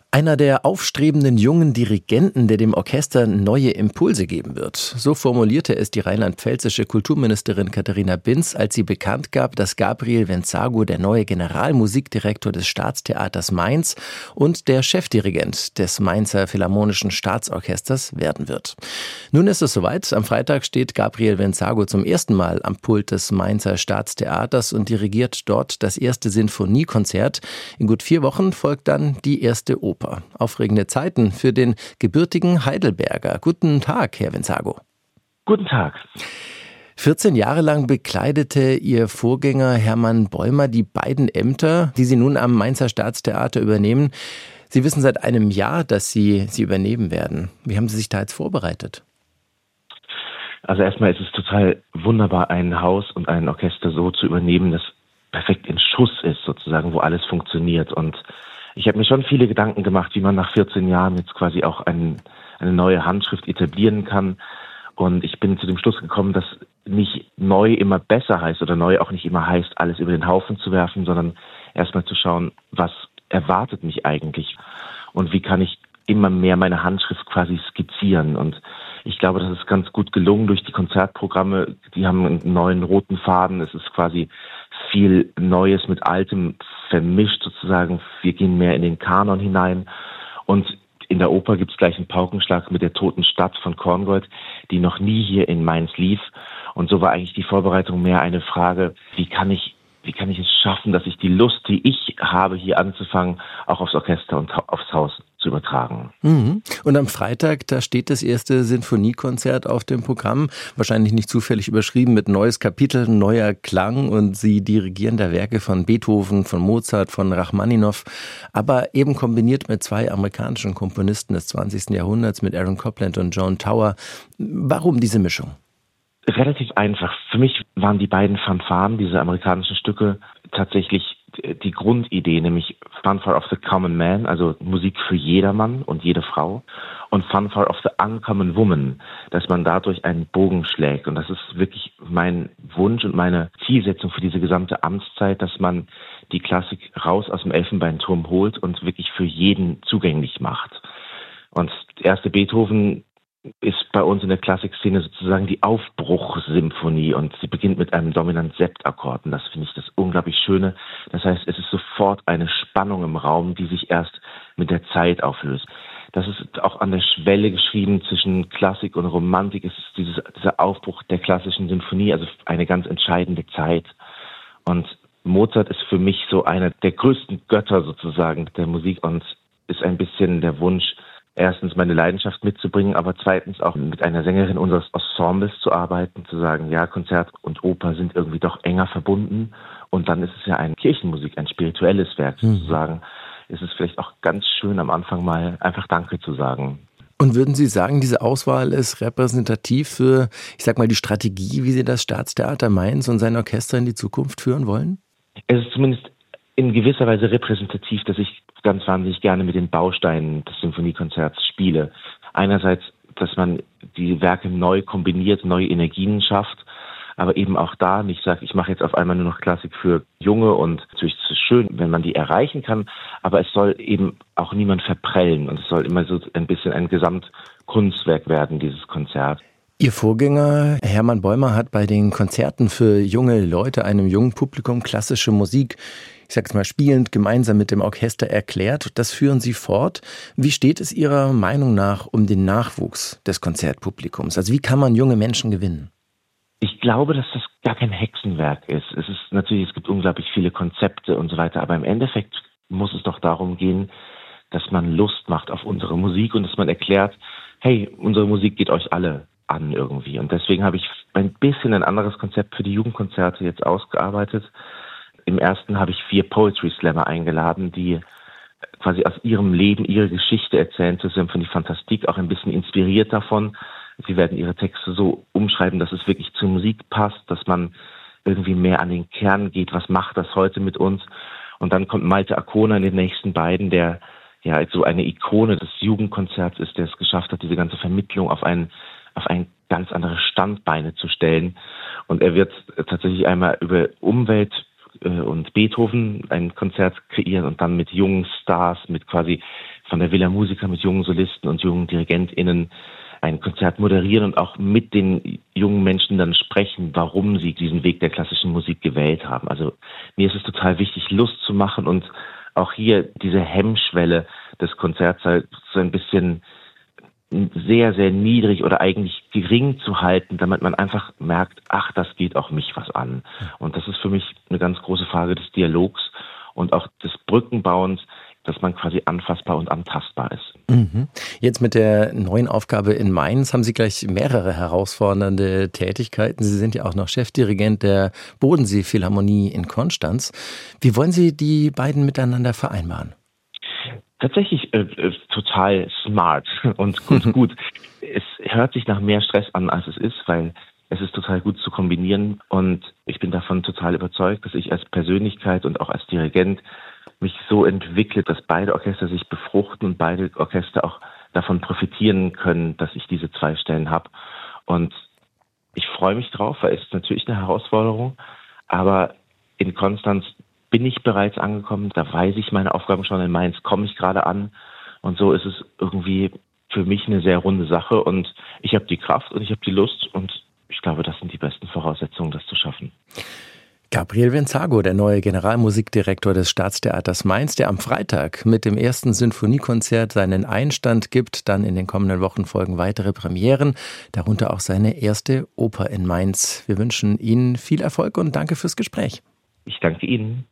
Einer der aufstrebenden jungen Dirigenten, der dem Orchester neue Impulse geben wird. So formulierte es die rheinland-pfälzische Kulturministerin Katharina Binz, als sie bekannt gab, dass Gabriel Venzago der neue Generalmusikdirektor des Staatstheaters Mainz und der Chefdirigent des Mainzer Philharmonischen Staatsorchesters werden wird. Nun ist es soweit. Am Freitag steht Gabriel Venzago zum ersten Mal am Pult des Mainzer Staatstheaters und dirigiert dort das erste Sinfoniekonzert. In gut 4 Wochen folgt dann die erste Oper. Aufregende Zeiten für den gebürtigen Heidelberger. Guten Tag, Herr Venzago. Guten Tag. 14 Jahre lang bekleidete Ihr Vorgänger Hermann Bäumer die beiden Ämter, die Sie nun am Mainzer Staatstheater übernehmen. Sie wissen seit einem Jahr, dass Sie sie übernehmen werden. Wie haben Sie sich da jetzt vorbereitet? Also erstmal ist es total wunderbar, ein Haus und ein Orchester so zu übernehmen, das perfekt in Schuss ist sozusagen, wo alles funktioniert. Und ich habe mir schon viele Gedanken gemacht, wie man nach 14 Jahren jetzt quasi auch eine neue Handschrift etablieren kann. Und ich bin zu dem Schluss gekommen, dass nicht neu immer besser heißt oder neu auch nicht immer heißt, alles über den Haufen zu werfen, sondern erstmal zu schauen, was erwartet mich eigentlich und wie kann ich immer mehr meine Handschrift quasi skizzieren. Und ich glaube, das ist ganz gut gelungen durch die Konzertprogramme. Die haben einen neuen roten Faden. Es ist quasi viel Neues mit Altem vermischt sozusagen. Wir gehen mehr in den Kanon hinein. Und in der Oper gibt es gleich einen Paukenschlag mit der Toten Stadt von Korngold, die noch nie hier in Mainz lief. Und so war eigentlich die Vorbereitung mehr eine Frage, wie kann ich es schaffen, dass ich die Lust, die ich habe, hier anzufangen, auch aufs Orchester und aufs Haus zu übertragen. Mhm. Und am Freitag, da steht das erste Sinfoniekonzert auf dem Programm. Wahrscheinlich nicht zufällig überschrieben mit neues Kapitel, neuer Klang. Und Sie dirigieren da Werke von Beethoven, von Mozart, von Rachmaninow. Aber eben kombiniert mit 2 amerikanischen Komponisten des 20. Jahrhunderts, mit Aaron Copland und Joan Tower. Warum diese Mischung? Relativ einfach. Für mich waren die beiden Fanfaren, diese amerikanischen Stücke, tatsächlich die Grundidee, nämlich Fanfare of the Common Man, also Musik für jedermann und jede Frau, und Fanfare of the Uncommon Woman, dass man dadurch einen Bogen schlägt. Und das ist wirklich mein Wunsch und meine Zielsetzung für diese gesamte Amtszeit, dass man die Klassik raus aus dem Elfenbeinturm holt und wirklich für jeden zugänglich macht. Und der erste Beethoven ist bei uns in der Klassikszene sozusagen die Aufbruchssymphonie und sie beginnt mit einem Dominant-Sept-Akkord und das finde ich das unglaublich Schöne. Das heißt, es ist sofort eine Spannung im Raum, die sich erst mit der Zeit auflöst. Das ist auch an der Schwelle geschrieben zwischen Klassik und Romantik. Es ist dieser Aufbruch der klassischen Symphonie, also eine ganz entscheidende Zeit. Und Mozart ist für mich so einer der größten Götter sozusagen der Musik und ist ein bisschen der Wunsch, erstens meine Leidenschaft mitzubringen, aber zweitens auch mit einer Sängerin unseres Ensembles zu arbeiten, zu sagen, ja, Konzert und Oper sind irgendwie doch enger verbunden und dann ist es ja eine Kirchenmusik, ein spirituelles Werk sozusagen. Ist es vielleicht auch ganz schön am Anfang mal einfach Danke zu sagen. Und würden Sie sagen, diese Auswahl ist repräsentativ für, ich sag mal, die Strategie, wie Sie das Staatstheater Mainz und sein Orchester in die Zukunft führen wollen? Es ist zumindest in gewisser Weise repräsentativ, dass ich ganz wahnsinnig gerne mit den Bausteinen des Symphoniekonzerts spiele. Einerseits, dass man die Werke neu kombiniert, neue Energien schafft, aber eben auch da nicht sagt, ich mache jetzt auf einmal nur noch Klassik für Junge und natürlich ist es schön, wenn man die erreichen kann, aber es soll eben auch niemand verprellen und es soll immer so ein bisschen ein Gesamtkunstwerk werden, dieses Konzert. Ihr Vorgänger Hermann Bäumer hat bei den Konzerten für junge Leute, einem jungen Publikum, klassische Musik, ich sage es mal spielend, gemeinsam mit dem Orchester erklärt. Das führen Sie fort. Wie steht es Ihrer Meinung nach um den Nachwuchs des Konzertpublikums? Also wie kann man junge Menschen gewinnen? Ich glaube, dass das gar kein Hexenwerk ist. Es gibt unglaublich viele Konzepte und so weiter, aber im Endeffekt muss es doch darum gehen, dass man Lust macht auf unsere Musik und dass man erklärt, hey, unsere Musik geht euch alle an irgendwie. Und deswegen habe ich ein bisschen ein anderes Konzept für die Jugendkonzerte jetzt ausgearbeitet. Im ersten habe ich 4 Poetry Slammer eingeladen, die quasi aus ihrem Leben, ihre Geschichte erzählen zur Symphonie Fantastique, auch ein bisschen inspiriert davon. Sie werden ihre Texte so umschreiben, dass es wirklich zur Musik passt, dass man irgendwie mehr an den Kern geht. Was macht das heute mit uns? Und dann kommt Malte Arkona in den nächsten beiden, der ja so eine Ikone des Jugendkonzerts ist, der es geschafft hat, diese ganze Vermittlung auf ein ganz andere Standbeine zu stellen. Und er wird tatsächlich einmal über Umwelt und Beethoven ein Konzert kreieren und dann mit jungen Stars, mit quasi von der Villa Musica mit jungen Solisten und jungen DirigentInnen ein Konzert moderieren und auch mit den jungen Menschen dann sprechen, warum sie diesen Weg der klassischen Musik gewählt haben. Also mir ist es total wichtig, Lust zu machen und auch hier diese Hemmschwelle des Konzerts so ein bisschen sehr, sehr niedrig oder eigentlich gering zu halten, damit man einfach merkt, ach, das geht auch mich was an. Und das ist für mich eine ganz große Frage des Dialogs und auch des Brückenbauens, dass man quasi anfassbar und antastbar ist. Mhm. Jetzt mit der neuen Aufgabe in Mainz haben Sie gleich mehrere herausfordernde Tätigkeiten. Sie sind ja auch noch Chefdirigent der Bodensee-Philharmonie in Konstanz. Wie wollen Sie die beiden miteinander vereinbaren? Tatsächlich total smart und gut. Es hört sich nach mehr Stress an, als es ist, weil es ist total gut zu kombinieren und ich bin davon total überzeugt, dass ich als Persönlichkeit und auch als Dirigent mich so entwickle, dass beide Orchester sich befruchten und beide Orchester auch davon profitieren können, dass ich diese zwei Stellen habe. Und ich freue mich drauf, weil es ist natürlich eine Herausforderung, aber in Konstanz bin ich bereits angekommen, da weiß ich meine Aufgaben schon, in Mainz komme ich gerade an und so ist es irgendwie für mich eine sehr runde Sache und ich habe die Kraft und ich habe die Lust und ich glaube, das sind die besten Voraussetzungen, das zu schaffen. Gabriel Venzago, der neue Generalmusikdirektor des Staatstheaters Mainz, der am Freitag mit dem ersten Sinfoniekonzert seinen Einstand gibt. Dann in den kommenden Wochen folgen weitere Premieren, darunter auch seine erste Oper in Mainz. Wir wünschen Ihnen viel Erfolg und danke fürs Gespräch. Ich danke Ihnen.